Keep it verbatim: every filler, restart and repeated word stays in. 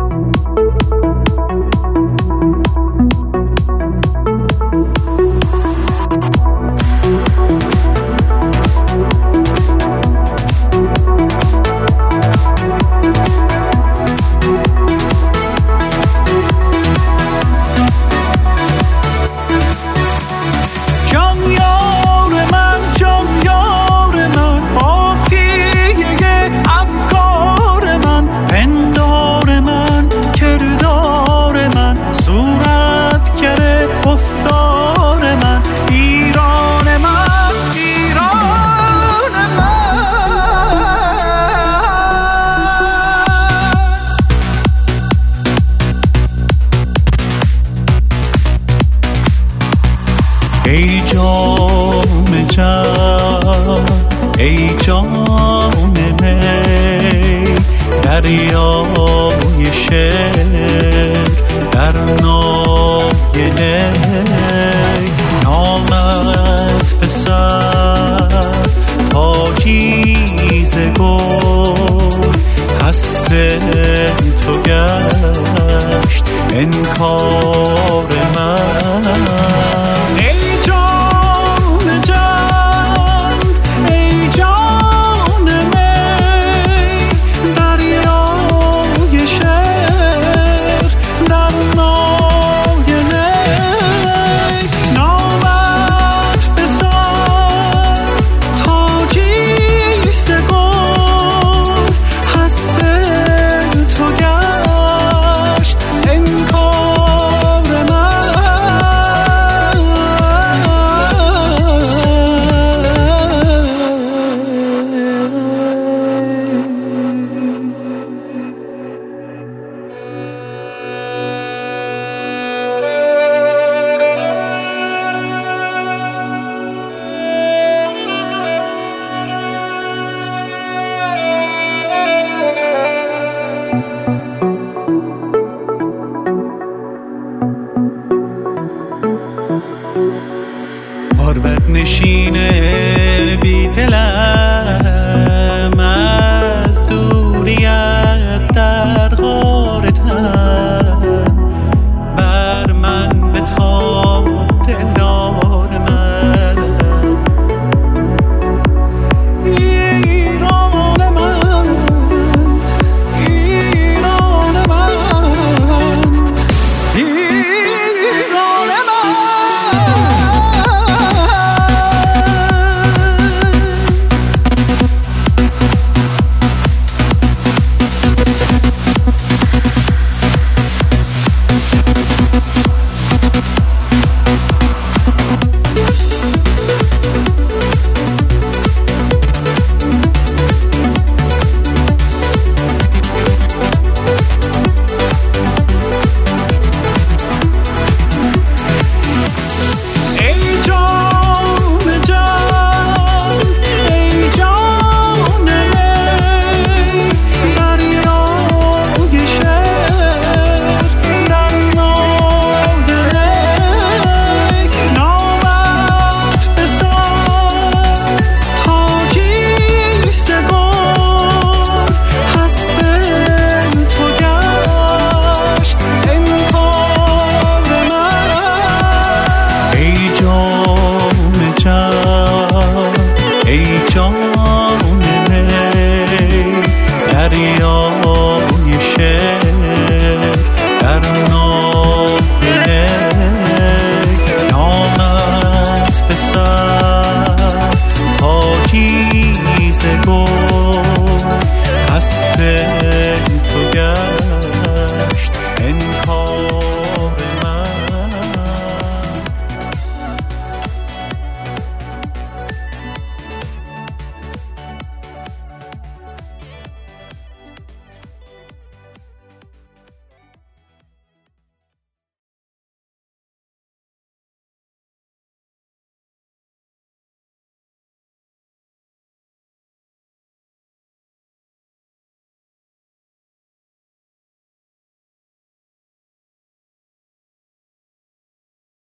ای جام جان ای جام می دریای شعر در نای نی نامت به سر تاجی ز گل هست تو گشت انکار من غربت نشینه بی دلم از دوریت در غار تن بر من بتاب دلدار من ایران من ایران من ایران من ای جان می دریای شعر در نای نی نامت به سر تاجی ز گل هست تو گشت